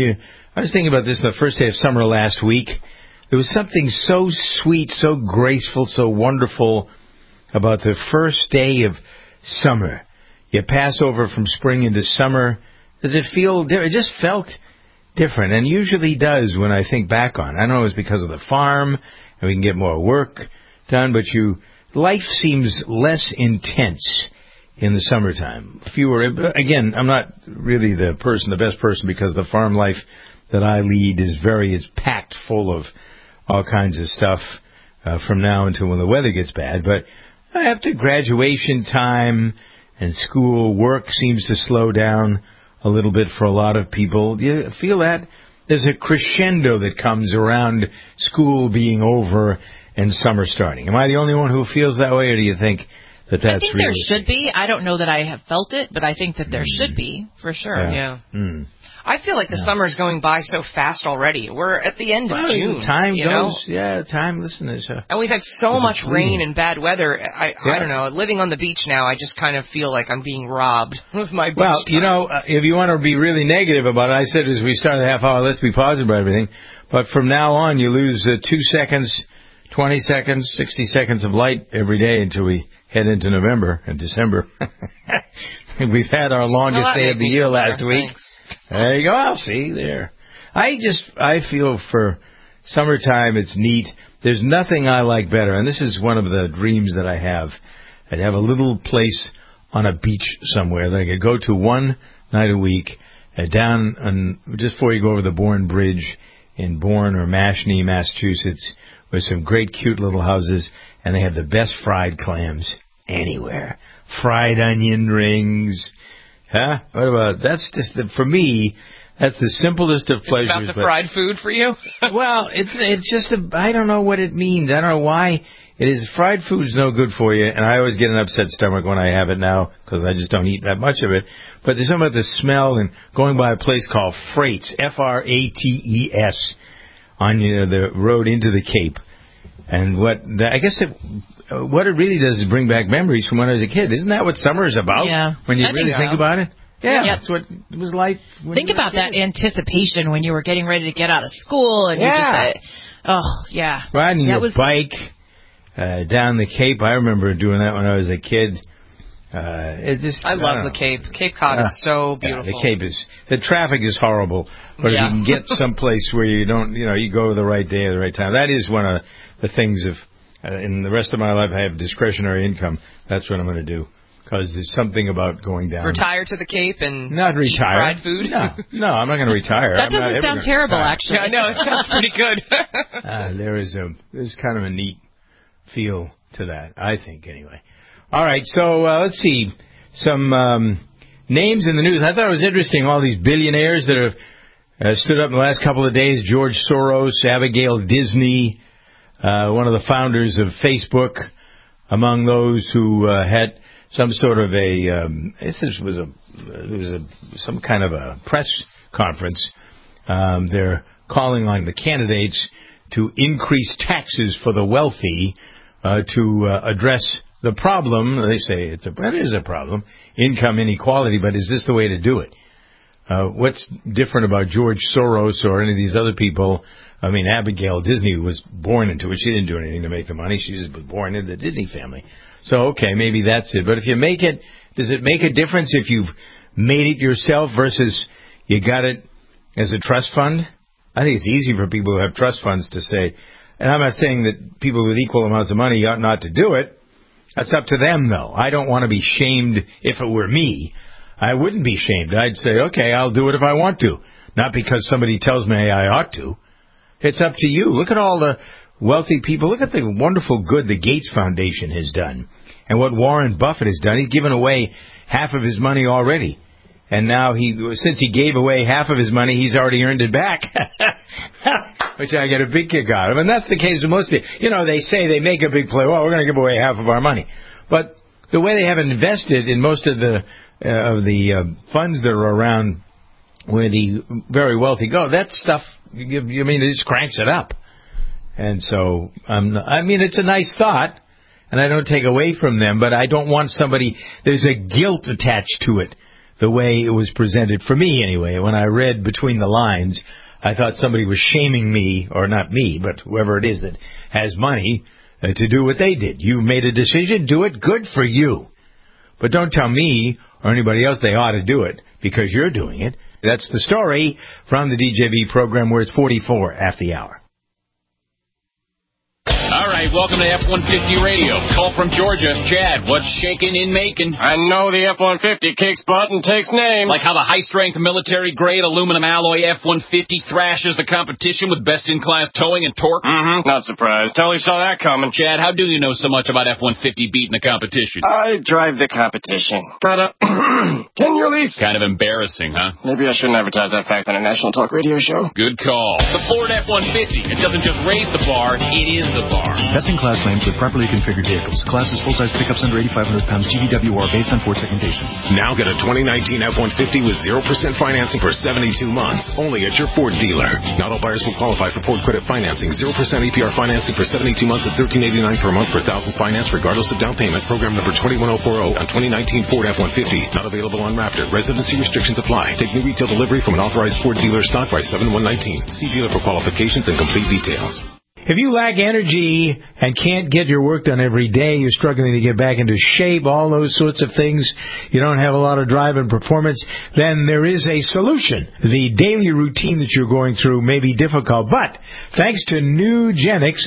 Speaker 2: I was thinking about this the first day of summer last week. There was something so sweet, so graceful, so wonderful about the first day of summer. You pass over from spring into summer. Does it feel different? It just felt different, and usually does when I think back on it. I know it's because of the farm, and we can get more work done, but life seems less intense in the summertime. Fewer. Again, I'm not really the best person, because the farm life that I lead is packed full of all kinds of stuff from now until when the weather gets bad. But after graduation time and school, work seems to slow down a little bit for a lot of people. Do you feel that? There's a crescendo that comes around school being over and summer starting. Am I the only one who feels that way, or do you think that's
Speaker 3: I think there should be. I don't know that I have felt it, but I think that there should be, for sure.
Speaker 4: Yeah. I feel like the summer's going by so fast already. We're at the end of June.
Speaker 2: Time goes. Yeah, time, listen, and
Speaker 4: we've had so much rain and bad weather. I don't know. Living on the beach now, I just kind of feel like I'm being robbed of my beach time.
Speaker 2: If you want to be really negative about it, I said as we started the half hour, let's be positive about everything. But from now on, you lose 2 seconds, 20 seconds, 60 seconds of light every day until we head into November and December. We've had our longest day of the year last week. Thanks. There you go. I'll see there. I feel for summertime, it's neat. There's nothing I like better, and this is one of the dreams that I have. I'd have a little place on a beach somewhere that I could go to one night a week, down just before you go over the Bourne Bridge in Bourne or Mashney, Massachusetts, with some great cute little houses, and they have the best fried clams anywhere. Fried onion rings. Huh? What about, that's just, for me, that's the simplest of pleasures.
Speaker 4: It's about the fried food for you?
Speaker 2: Well, it's just, I don't know what it means. I don't know why it is. Fried food's no good for you, and I always get an upset stomach when I have it now, because I just don't eat that much of it. But there's something about the smell, and going by a place called Frates, F-R-A-T-E-S, on the road into the Cape. And what it really does is bring back memories from when I was a kid. Isn't that what summer is about?
Speaker 3: Yeah.
Speaker 2: When you really think about it? That's what it was like.
Speaker 3: Think about that anticipation when you were getting ready to get out of school and you just,
Speaker 2: riding your bike down the Cape. I remember doing that when I was a kid. I
Speaker 4: love the Cape. Cape Cod is so beautiful.
Speaker 2: The traffic is horrible, but if you can get someplace where you don't, you go the right day at the right time. That is one of the things in the rest of my life I have discretionary income. That's what I'm going to do. Because there's something about going down.
Speaker 4: Retire to the Cape and
Speaker 2: not retire.
Speaker 4: Fried food?
Speaker 2: No, I'm not going to retire.
Speaker 3: That doesn't sound terrible, actually.
Speaker 4: Yeah, I know, it sounds pretty good.
Speaker 2: There's kind of a neat feel to that, I think, anyway. All right, so let's see. Some names in the news. I thought it was interesting, all these billionaires that have stood up in the last couple of days. George Soros, Abigail Disney, one of the founders of Facebook, among those who had some sort of some kind of a press conference. They're calling on the candidates to increase taxes for the wealthy to address the problem. They say it is a problem, income inequality, but is this the way to do it? What's different about George Soros or any of these other people? I mean, Abigail Disney was born into it. She didn't do anything to make the money. She was born into the Disney family. So, okay, maybe that's it. But if you make it, does it make a difference if you've made it yourself versus you got it as a trust fund? I think it's easy for people who have trust funds to say, and I'm not saying that people with equal amounts of money ought not to do it. That's up to them, though. I don't want to be shamed if it were me. I wouldn't be shamed. I'd say, okay, I'll do it if I want to. Not because somebody tells me I ought to. It's up to you. Look at all the wealthy people. Look at the wonderful good the Gates Foundation has done and what Warren Buffett has done. He's given away half of his money already. And now since he gave away half of his money, he's already earned it back, which I get a big kick out of. And that's the case with most of they say they make a big play. Well, we're going to give away half of our money. But the way they have invested in most of the funds that are around where the very wealthy go, that stuff, it just cranks it up. And so, it's a nice thought, and I don't take away from them, but I don't want there's a guilt attached to it, the way it was presented, for me anyway. When I read between the lines, I thought somebody was shaming me, or not me, but whoever it is that has money, to do what they did. You made a decision, do it, good for you. But don't tell me or anybody else they ought to do it because you're doing it. That's the story from the DJV program where it's 44 after the hour.
Speaker 5: All right, welcome to F-150 Radio. Call from Georgia. Chad, what's shaking in Macon?
Speaker 7: I know the F-150 kicks butt and takes names.
Speaker 5: Like how the high-strength military-grade aluminum alloy F-150 thrashes the competition with best-in-class towing and torque?
Speaker 7: Mm-hmm. Not surprised. Totally saw that coming.
Speaker 5: Chad, how do you know so much about F-150 beating the competition?
Speaker 7: I drive the competition. But, 10-year lease.
Speaker 5: Kind of embarrassing, huh?
Speaker 7: Maybe I shouldn't advertise that fact on a national talk radio show.
Speaker 5: Good call. The Ford F-150. It doesn't just raise the bar, it is the bar.
Speaker 23: Best-in-class claims with properly configured vehicles. Class is full-size pickups under 8,500 pounds GVWR based on Ford segmentation.
Speaker 24: Now get a 2019 F-150 with 0% financing for 72 months. Only at your Ford dealer. Not all buyers will qualify for Ford credit financing. 0% APR financing for 72 months at $13.89 per month per thousand finance regardless of down payment. Program number 21040 on 2019 Ford F-150. Not available on Raptor. Residency restrictions apply. Take new retail delivery from an authorized Ford dealer stock by 7/1/19. See dealer for qualifications and complete details.
Speaker 2: If you lack energy and can't get your work done every day, you're struggling to get back into shape, all those sorts of things, you don't have a lot of drive and performance, then there is a solution. The daily routine that you're going through may be difficult, but thanks to Nugenix,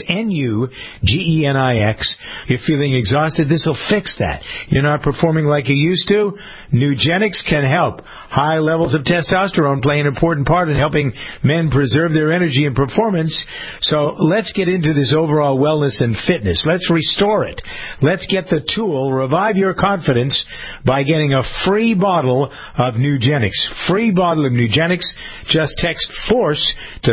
Speaker 2: Nugenix, you're feeling exhausted, this will fix that. You're not performing like you used to? Nugenix can help. High levels of testosterone play an important part in helping men preserve their energy and performance. So let's get into this overall wellness and fitness. Let's restore it. Let's get the tool, revive your confidence by getting a free bottle of Nugenix. Free bottle of Nugenix. Just text FORCE to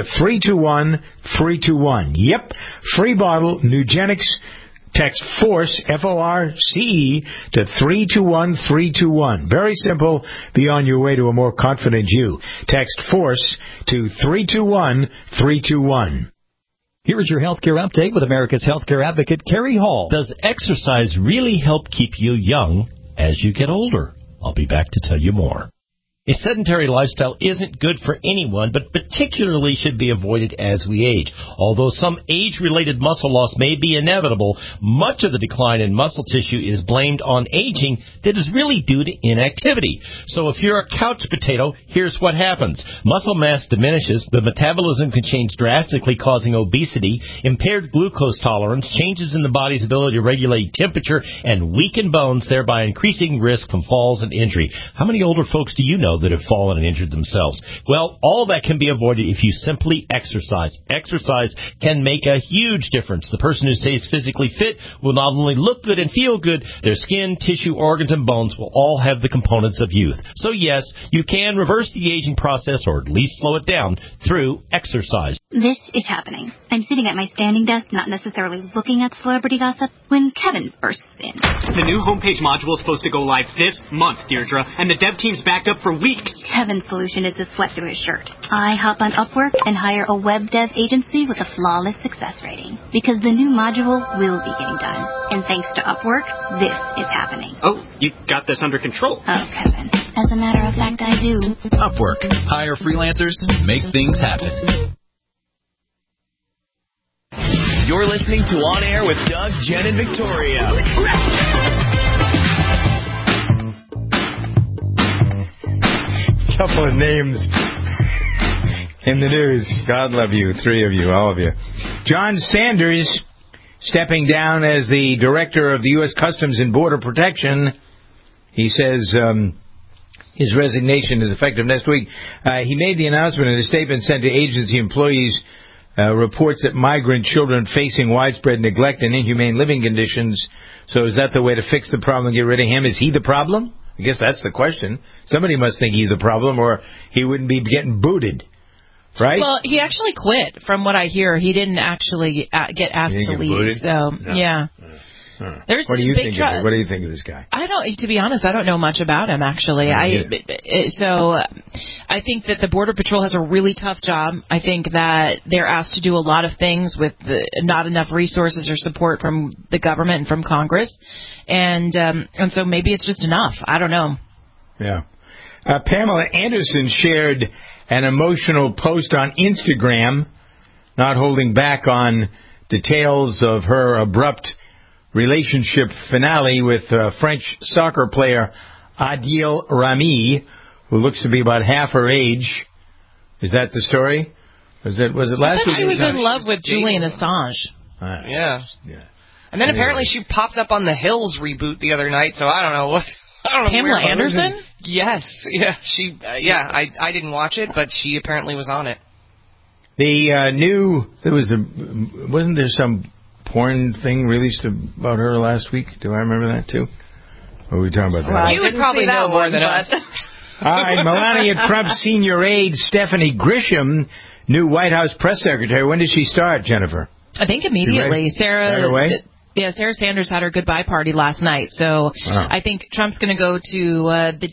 Speaker 2: 321-321. Yep, free bottle, Nugenix. Text FORCE, F-O-R-C-E, to 321-321. Very simple. Be on your way to a more confident you. Text FORCE to 321-321.
Speaker 25: Here is your healthcare update with America's healthcare advocate, Carrie Hall. Does exercise really help keep you young as you get older? I'll be back to tell you more.
Speaker 8: A sedentary lifestyle isn't good for anyone, but particularly should be avoided as we age. Although some age-related muscle loss may be inevitable, much of the decline in muscle tissue is blamed on aging that is really due to inactivity. So if you're a couch potato, here's what happens. Muscle mass diminishes, the metabolism can change drastically, causing obesity, impaired glucose tolerance, changes in the body's ability to regulate temperature, and weaken bones, thereby increasing risk from falls and injury. How many older folks do you know that have fallen and injured themselves? Well, all that can be avoided if you simply exercise. Exercise can make a huge difference. The person who stays physically fit will not only look good and feel good, their skin, tissue, organs, and bones will all have the components of youth. So yes, you can reverse the aging process, or at least slow it down, through exercise.
Speaker 10: This is happening. I'm sitting at my standing desk, not necessarily looking at celebrity gossip, when Kevin bursts in.
Speaker 11: The new homepage module is supposed to go live this month, Deirdre, and the dev team's backed up for weeks.
Speaker 10: Kevin's solution is to sweat through his shirt. I hop on Upwork and hire a web dev agency with a flawless success rating. Because the new module will be getting done. And thanks to Upwork, this is happening.
Speaker 11: Oh, you got this under control.
Speaker 10: Oh, Kevin. As a matter of fact, I do.
Speaker 12: Upwork. Hire freelancers, make things happen.
Speaker 15: You're listening to On Air with Doug, Jen, and Victoria.
Speaker 2: Couple of names in the news. God love you, three of you, all of you. John Sanders stepping down as the director of the U.S. Customs and Border Protection. He says his resignation is effective next week. He made the announcement in a statement sent to agency employees. Reports that migrant children facing widespread neglect and inhumane living conditions. So is that the way to fix the problem and get rid of him? Is he the problem? I guess that's the question. Somebody must think he's the problem, or he wouldn't be getting booted, right?
Speaker 3: Well, he actually quit. From what I hear, he didn't actually get asked to leave. So, no. Yeah. There's
Speaker 2: what do you think? What do you think of this guy?
Speaker 3: I don't. To be honest, I don't know much about him. Actually, I think that the Border Patrol has a really tough job. I think that they're asked to do a lot of things with not enough resources or support from the government and from Congress, and so maybe it's just enough. I don't know.
Speaker 2: Yeah. Pamela Anderson shared an emotional post on Instagram, not holding back on details of her abrupt relationship finale with French soccer player Adil Rami, who looks to be about half her age. Is that the story? Was it last week?
Speaker 3: She was in love with Julian Assange.
Speaker 4: Yeah. And then apparently she popped up on the Hills reboot the other night, so I don't know what.
Speaker 3: Pamela Anderson?
Speaker 4: Yes. Yeah. She. I didn't watch it, but she apparently was on it.
Speaker 2: Wasn't there some porn thing released about her last week? Do I remember that too? Or are we talking about that?
Speaker 4: Well, you would probably know more than us.
Speaker 2: All right, Melania Trump's senior aide, Stephanie Grisham, new White House press secretary. When did she start, Jennifer?
Speaker 3: I think immediately. Sarah Sanders had her goodbye party last night, so I think Trump's going to go to the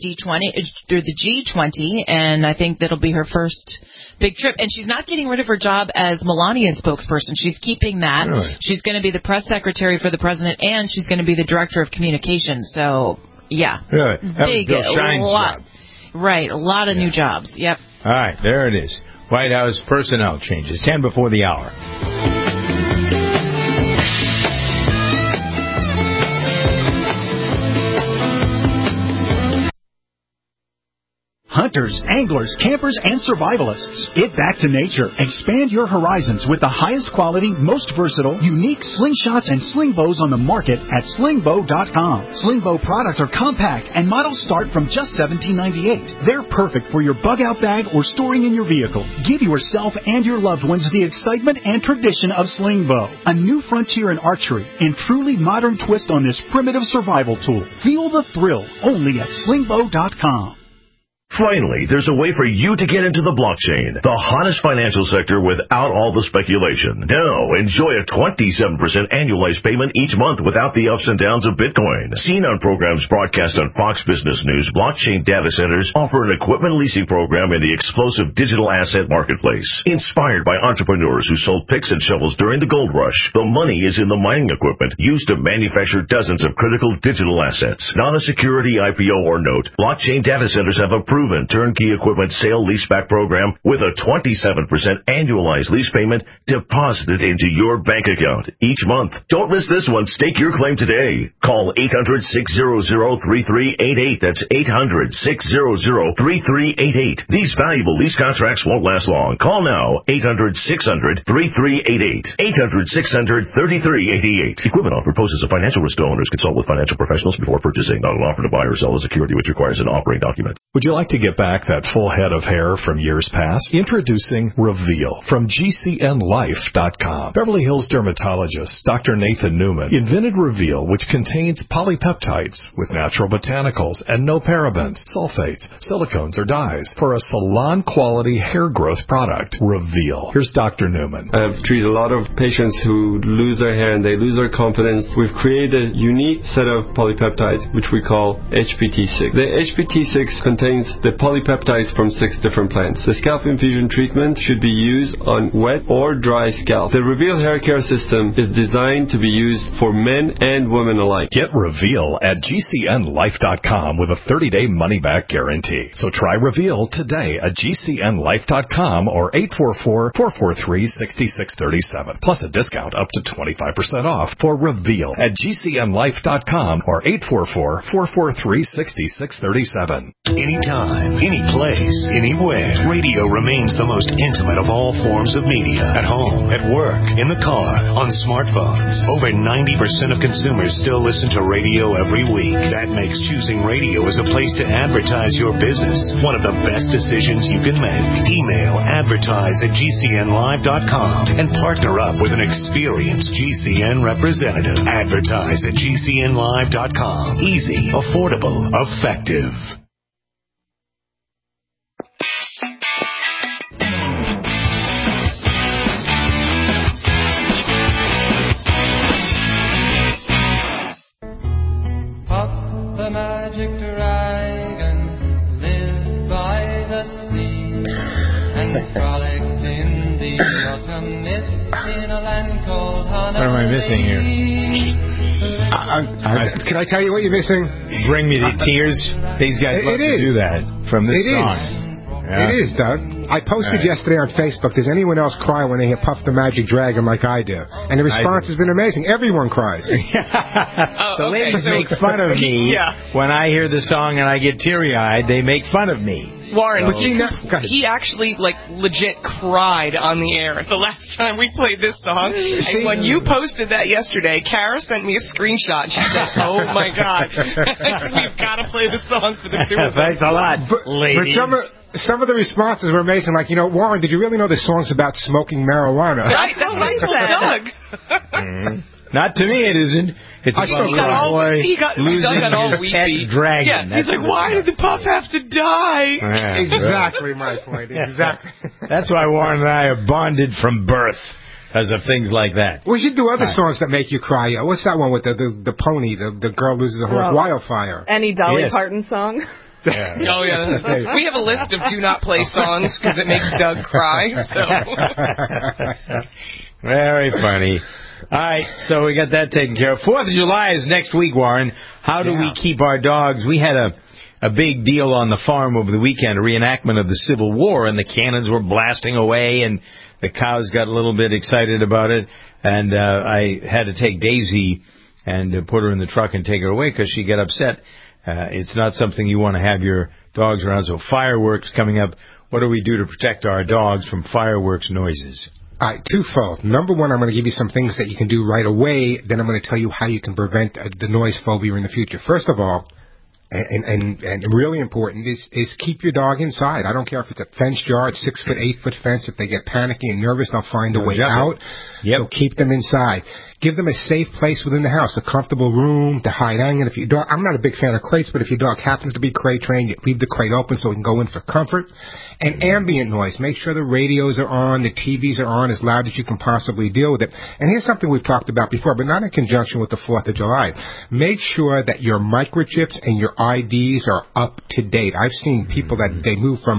Speaker 3: G20, and I think that'll be her first big trip. And she's not getting rid of her job as Melania's spokesperson. She's keeping that. Really? She's going to be the press secretary for the president, and she's going to be the director of communications. So, yeah.
Speaker 2: Really?
Speaker 3: Big,
Speaker 2: Bill Shine's job.
Speaker 3: Right, a lot of new jobs. Yep.
Speaker 2: All right, there it is. White House personnel changes, 10 before the hour.
Speaker 13: Hunters, anglers, campers, and survivalists. Get back to nature. Expand your horizons with the highest quality, most versatile, unique slingshots and sling bows on the market at slingbow.com. Slingbow products are compact and models start from just $17.98. They're perfect for your bug-out bag or storing in your vehicle. Give yourself and your loved ones the excitement and tradition of Slingbow, a new frontier in archery and truly modern twist on this primitive survival tool. Feel the thrill only at slingbow.com.
Speaker 26: Finally, there's a way for you to get into the blockchain, the hottest financial sector without all the speculation. Now, enjoy a 27% annualized payment each month without the ups and downs of Bitcoin. Seen on programs broadcast on Fox Business News, blockchain data centers offer an equipment leasing program in the explosive digital asset marketplace. Inspired by entrepreneurs who sold picks and shovels during the gold rush, the money is in the mining equipment used to manufacture dozens of critical digital assets. Not a security IPO or note, blockchain data centers have approved proven turnkey equipment sale leaseback program with a 27% annualized lease payment deposited into your bank account each month. Don't miss this one. Stake your claim today. Call 800-600-3388. That's 800-600-3388. These valuable lease contracts won't last long. Call now. 800-600-3388. 800-600-3388. Equipment offer poses a financial risk to owners. Consult with financial professionals before purchasing. Not an offer to buy or sell a security which requires an offering document.
Speaker 1: Would you like to get back that full head of hair from years past? Introducing Reveal from GCNLife.com. Beverly Hills dermatologist Dr. Nathan Newman invented Reveal, which contains polypeptides with natural botanicals and no parabens, sulfates, silicones, or dyes for a salon-quality hair growth product. Reveal. Here's Dr. Newman.
Speaker 9: I've treated a lot of patients who lose their hair and they lose their confidence. We've created a unique set of polypeptides, which we call HPT6. The HPT6 contains the polypeptides from 6 different plants. The scalp infusion treatment should be used on wet or dry scalp. The Reveal hair care system is designed to be used for men and women alike.
Speaker 1: Get Reveal at GCNLife.com with a 30-day money-back guarantee. So try Reveal today at GCNLife.com or 844-443-6637. Plus a discount up to 25% off for Reveal at GCNLife.com or 844-443-6637.
Speaker 14: Anytime, any place, anywhere, radio remains the most intimate of all forms of media. At home, at work, in the car, on smartphones. Over 90% of consumers still listen to radio every week. That makes choosing radio as a place to advertise your business one of the best decisions you can make. Email advertise@gcnlive.com and partner up with an experienced GCN representative. Advertise at GCNlive.com. Easy, affordable, effective.
Speaker 16: Puff the magic dragon lived by the sea and frolicked in the autumn mist in a land called Honolulu.
Speaker 2: What am I missing here?
Speaker 17: Can I tell you what you're missing?
Speaker 2: Bring me to tears. These guys love to do that from this song.
Speaker 17: Yeah. It is, Doug. I posted yesterday on Facebook, does anyone else cry when they hear Puff the Magic Dragon like I do? And the response has been amazing. Everyone cries.
Speaker 2: The ladies make fun of me when I hear the song and I get teary-eyed. They make fun of me.
Speaker 4: Warren, but he actually, legit cried on the air the last time we played this song. And when you posted that yesterday, Kara sent me a screenshot. She said, oh, my God. We've got to play this song for the Super Bowl.
Speaker 2: Thanks a lot, ladies.
Speaker 17: But some of the responses were amazing. Like, Warren, did you really know this song's about smoking marijuana?
Speaker 4: Right, that's what I told Doug.
Speaker 2: Not to me, it isn't. It's about a boy losing his pet dragon.
Speaker 4: Yeah, he's like, why did the pup have to die?
Speaker 2: Yeah,
Speaker 17: exactly my point. Exactly.
Speaker 2: That's why Warren and I are bonded from birth. Because of things like that.
Speaker 17: We should do other songs that make you cry. What's that one with the pony? The girl loses a horse. Wildfire.
Speaker 18: Any Dolly Parton song?
Speaker 4: Yeah. Oh, yeah. We have a list of do not play songs because it makes Doug cry. So.
Speaker 2: Very funny. All right, so we got that taken care of. 4th of July is next week, Warren. How do we keep our dogs? We had a big deal on the farm over the weekend, a reenactment of the Civil War, and the cannons were blasting away, and the cows got a little bit excited about it. And I had to take Daisy and put her in the truck and take her away because she got upset. It's not something you want to have your dogs around. So fireworks coming up. What do we do to protect our dogs from fireworks noises?
Speaker 17: All right, twofold. Number one, I'm going to give you some things that you can do right away. Then I'm going to tell you how you can prevent the noise phobia in the future. First of all, and really important, is keep your dog inside. I don't care if it's a fenced yard, 6-foot, 8-foot fence. If they get panicky and nervous, they'll find a way out. Yep. So keep them inside. Give them a safe place within the house, a comfortable room to hide in. If your dog, I'm not a big fan of crates, but if your dog happens to be crate trained, you leave the crate open so it can go in for comfort. And ambient noise. Make sure the radios are on, the TVs are on as loud as you can possibly deal with it. And here's something we've talked about before, but not in conjunction with the 4th of July. Make sure that your microchips and your IDs are up to date. I've seen people that they move from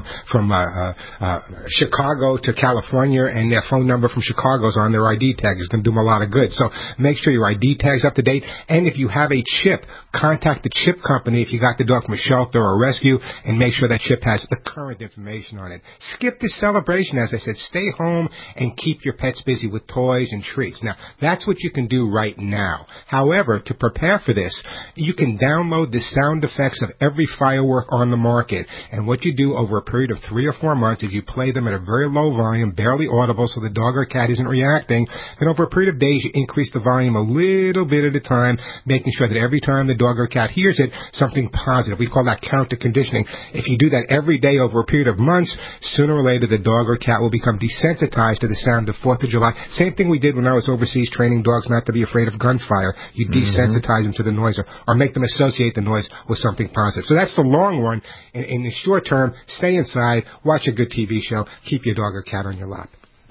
Speaker 17: Chicago to California, and their phone number from Chicago is on their ID tag. It's going to do them a lot of good. So make sure your ID tag's up to date. And if you have a chip, contact the chip company if you got the dog from a shelter or a rescue, and make sure that chip has the current information on it. Skip the celebration, as I said. Stay home and keep your pets busy with toys and treats. Now, that's what you can do right now. However, to prepare for this, you can download the sound effects of every firework on the market. And what you do over a period of 3 or 4 months is you play them at a very low volume, barely audible, so the dog or cat isn't reacting. And over a period of days, you increase the volume a little bit at a time, making sure that every time the dog or cat hears it, something positive. We call that counter conditioning. If you do that every day over a period of months, sooner or later the dog or cat will become desensitized to the sound of 4th of July. Same thing we did when I was overseas training dogs not to be afraid of gunfire. You desensitize them to the noise or make them associate the noise with something positive. So that's the long run. In the short term, stay inside, watch a good TV show, keep your dog or cat on your lap.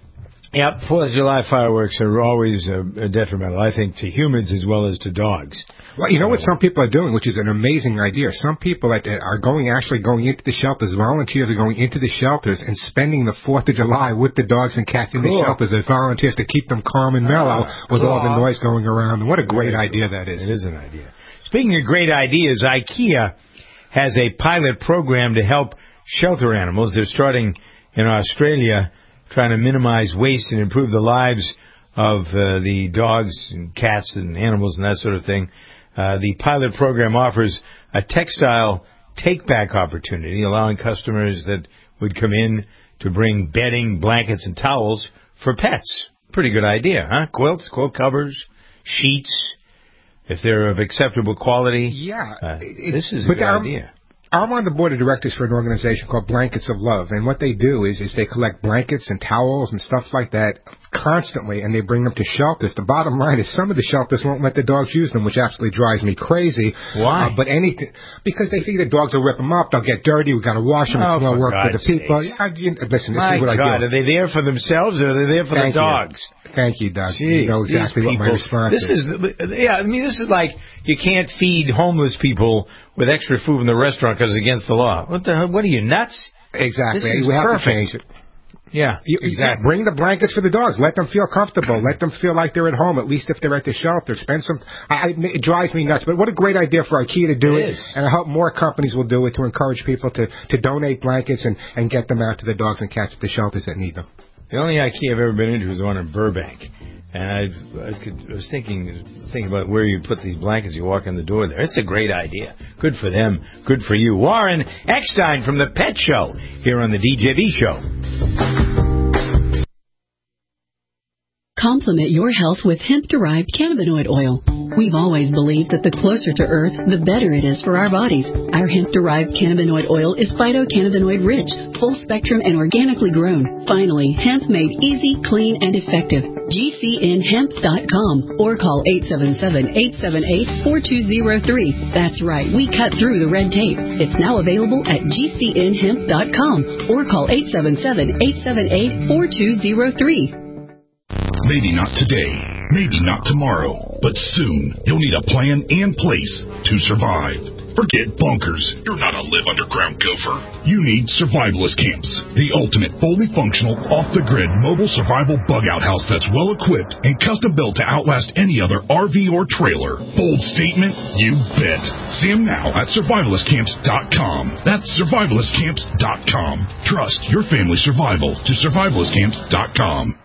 Speaker 2: Yep, 4th of July fireworks are always detrimental, I think, to humans as well as to dogs.
Speaker 17: Well, you know what some people are doing, which is an amazing idea. Some people are actually going into the shelters. Volunteers are going into the shelters and spending the 4th of July with the dogs and cats in the shelters as volunteers to keep them calm and mellow with all the noise going around. And what a great idea that is.
Speaker 2: It is an idea. Speaking of great ideas, IKEA has a pilot program to help shelter animals. They're starting in Australia, trying to minimize waste and improve the lives of the dogs and cats and animals and that sort of thing. The pilot program offers a textile take-back opportunity, allowing customers that would come in to bring bedding, blankets, and towels for pets. Pretty good idea, huh? Quilts, quilt covers, sheets, if they're of acceptable quality.
Speaker 17: Yeah.
Speaker 2: This is a good idea.
Speaker 17: I'm on the board of directors for an organization called Blankets of Love, and what they do is they collect blankets and towels and stuff like that constantly, and they bring them to shelters. The bottom line is some of the shelters won't let the dogs use them, which absolutely drives me crazy.
Speaker 2: Why?
Speaker 17: Because they think the dogs will rip them up, they'll get dirty, we've got to wash them, it's more work for the people. Listen, this is what I do.
Speaker 2: Are they there for themselves or are they there for the dogs?
Speaker 17: Thank you, Doug.
Speaker 2: Jeez,
Speaker 17: you know exactly what my response
Speaker 2: is. This is like you can't feed homeless people with extra food in the restaurant because it's against the law. What the hell? What are you, nuts?
Speaker 17: Exactly.
Speaker 2: This is
Speaker 17: we have
Speaker 2: perfect.
Speaker 17: to change it.
Speaker 2: Yeah, exactly.
Speaker 17: Bring the blankets for the dogs. Let them feel comfortable. Let them feel like they're at home, at least if they're at the shelter. It drives me nuts, but what a great idea for IKEA to do it. And I hope more companies will do it to encourage people to donate blankets and get them out to the dogs and cats at the shelters that need them.
Speaker 2: The only IKEA I've ever been into is the one in Burbank. And I was thinking about where you put these blankets. You walk in the door there. It's a great idea. Good for them. Good for you. Warren Eckstein from the Pet Show here on the DJV Show.
Speaker 6: Complement your health with hemp-derived cannabinoid oil. We've always believed that the closer to Earth, the better it is for our bodies. Our hemp-derived cannabinoid oil is phytocannabinoid-rich, full-spectrum, and organically grown. Finally, hemp made easy, clean, and effective. GCNhemp.com or call 877-878-4203. That's right, we cut through the red tape. It's now available at GCNhemp.com or call 877-878-4203.
Speaker 18: Maybe not today, maybe not tomorrow, but soon you'll need a plan and place to survive. Forget bunkers. You're not a live underground gopher. You need Survivalist Camps, the ultimate fully functional, off-the-grid mobile survival bug-out house that's well-equipped and custom-built to outlast any other RV or trailer. Bold statement? You bet. See them now at survivalistcamps.com. That's survivalistcamps.com. Trust your family's survival to survivalistcamps.com.